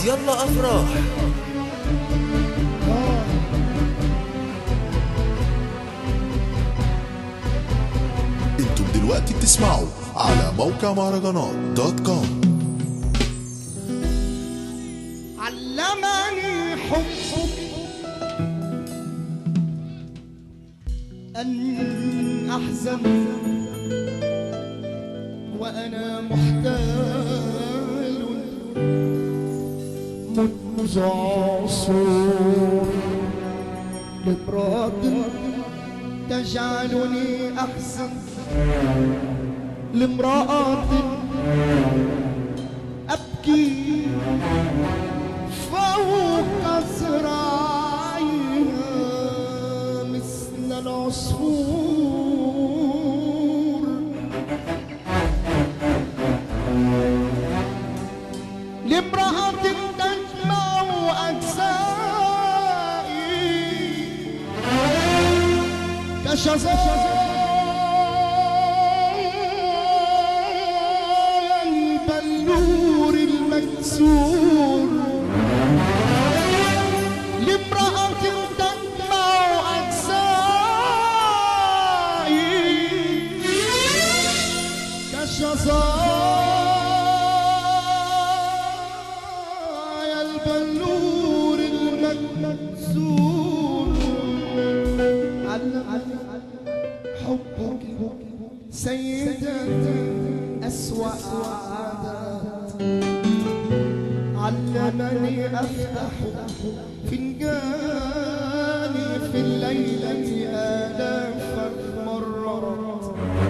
يلا أفراح. انتم دلوقتي بتسمعوا على موقع مهرجانات دوت كوم. علمني حبك أن أحزن وأنا محتال منذ عصور لامرأة تجعلني أحزن، لامرأة أبكي فوق ذراعيها مثل العصفور، لامرأة تجمع أجزائي كشظايا البلور المكسور، لامرأة تجمع أجزائي كشظايا البلور المكسور. حبك سيدتي أسوأ عادات، علمني أفتح فنجاني في الليلة آلاف المرات،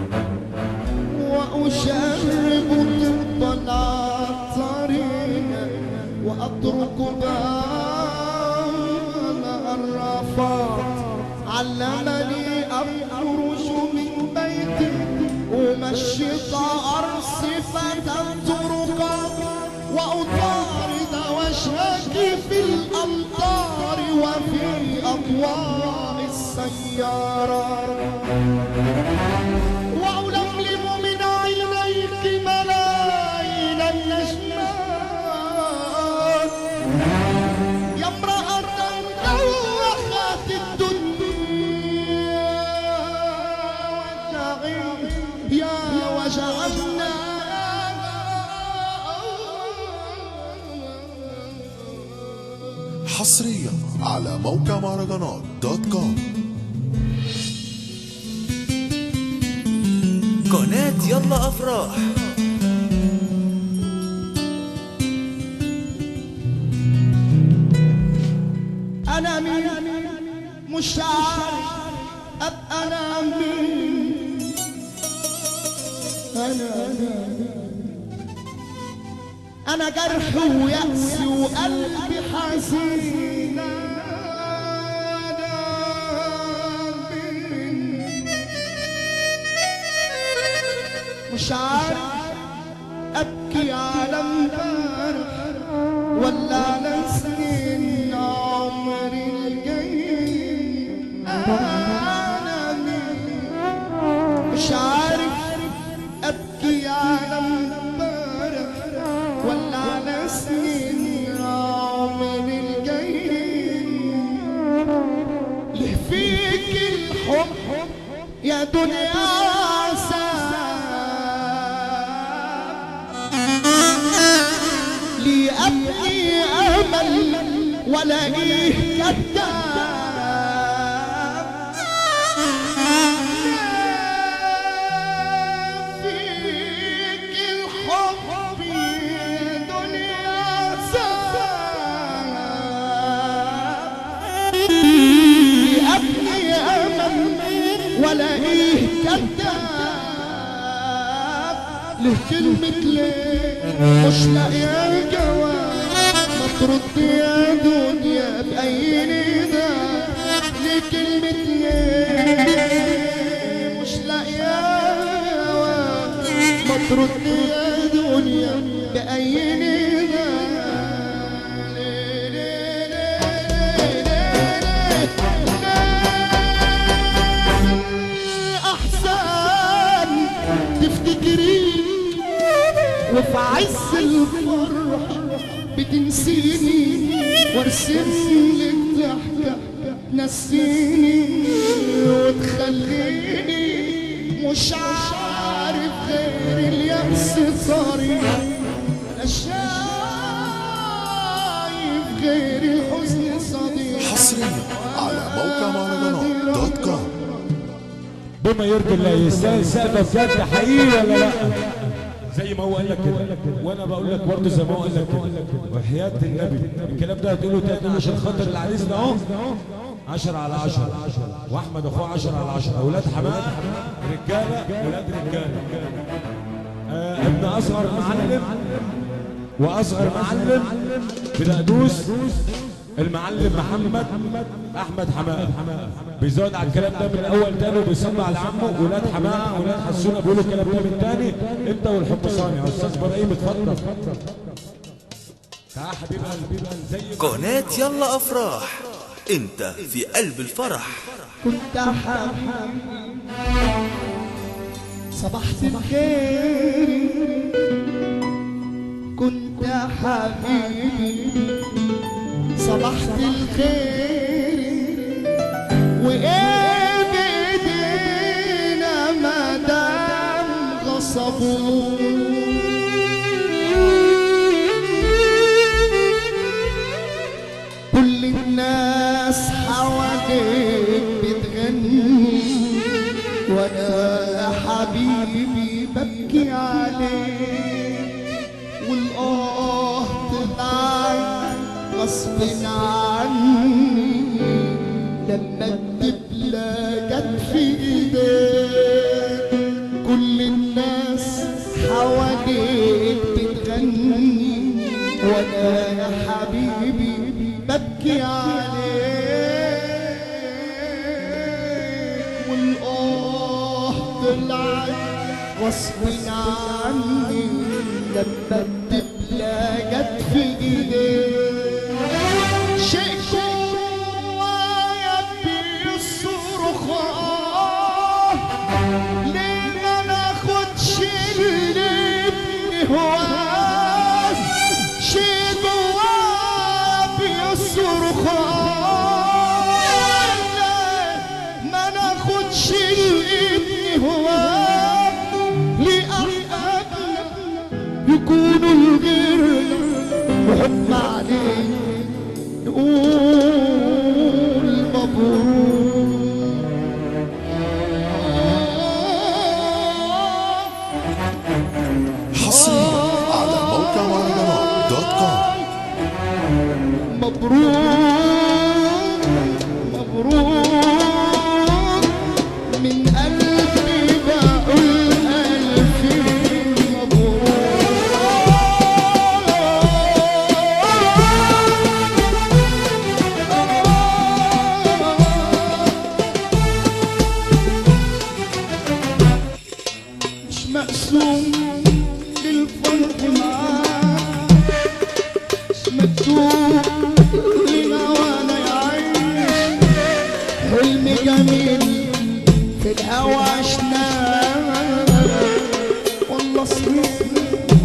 وأشرب طب العطارين وأترك بال الرفات. علمني أخرج من بيتي أمشط أرصفة الطرقات وأطارد وجهك في الأمطار وفي أضواء السيارات، وألملم من عينيك ملايين النجمات. يا امرأة دوخت الدنيا يا وجعلنا حصريا على موقع مهرجانات دوت كوم. قناة يلا أفراح. أنا مين مش عارف أبقى أنا مين، أنا جرح ويأس وقلبي حزين. مش عارف أبكي على امبارح ولا على سنين عمري الجاي. أنا مين مش عارف أبكي على امبارح ولا على سنين عمري الجاي. ليه فيك الحب يا دنيا لي أبني أمل ولاقيه كذاب. فيك الحب يا دنيا ساب، لي أبني أمل ولاقيه كذاب. له كلمة ليه مش لاقيه جواب، ما ترد يا دنيا بأي نداء. ليه كلمة ليه مش لاقيه جواب، ما ترد يا دنيا بأي نداء. أحسن تفتكري وفي عز الفرح بتنسي وارسم لك ضحكة تنسيني وتخليني مش عارف غير اليأس طريق، لا شايف غير الحزن صديق. حصريا على موقع مهرجانات .com. بما يرضي الله يستاهل سقفه بجد حقيقي ولا لا؟ زي ما هو قال لك كده وانا بقول لك برضه زي ما هو قال لك كده، وحياة النبي الكلام ده هتقوله تاني عشان خاطر العريس ده اهو 10 على 10، واحمد اخوه 10 على 10، اولاد حماه رجاله ولاد رجاله. ابن اصغر معلم واصغر معلم بلقدوس المعلم محمد احمد حماه بيزود على الكلام ده من الاول تاني وبيصلي على عمه. ولاد حماه ولاد حسونه بيقولوا الكلام ده من تاني. انت والحمصاني يا استاذ ابراهيم اتفضل. تعال حبيب قلبي زي قناة يلا افراح، انت في قلب الفرح. كنت حبيبي صبحت الخير، كنت حبيبي صبحت الخير، وايه بايدينا مادام غصبوا كل الناس حواليك بتغني، وانا يا حبيبي ببكي عليك، والآه طلعت غصب عني لما الدبلة جت في ايديك. كل الناس حواليك بتغني، وانا يا حبيبي ببكي عليك، والآه طلعت غصب عني لما الدبلة جت في ايديك. شيء جوايا بيصرخ ليه ما ناخدش اللي بنهواه، شيء جوايا بيصرخ ليه ما ناخدش اللي بنهواه، لأحبابنا يكونوا الغيرنا وحب علينا نقول مبروك. حصريا على موقع مهرجانات .com. مبروك مبروك من قلبي بقول ألف مقسوم للفرق معاك، مش مكتوب لنا وانا يعيش حلم جميل في الهوى عشناه، والله صريح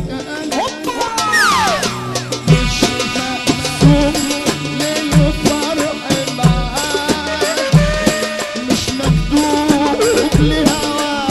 مش مقسوم للفرق معاك، مش مكتوب لنا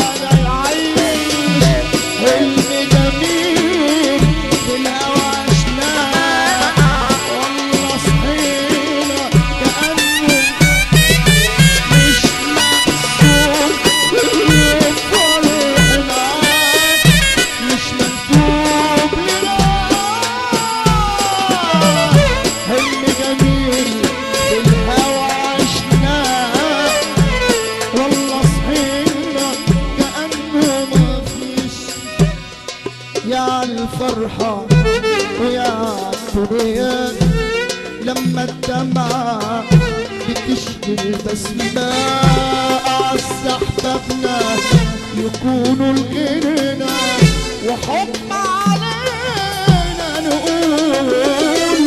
يا الفرحة ويا الدنيا لما الدمعة بتشكي البسمة، أعز أحبابنا يكونوا الجنة وحب علينا نقول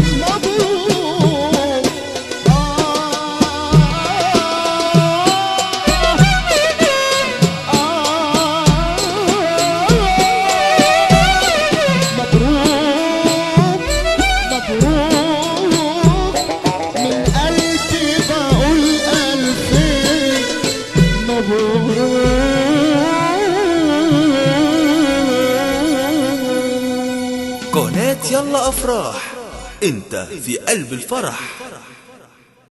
مبروك. مبروك قناة يلا أفراح، انت في قلب الفرح.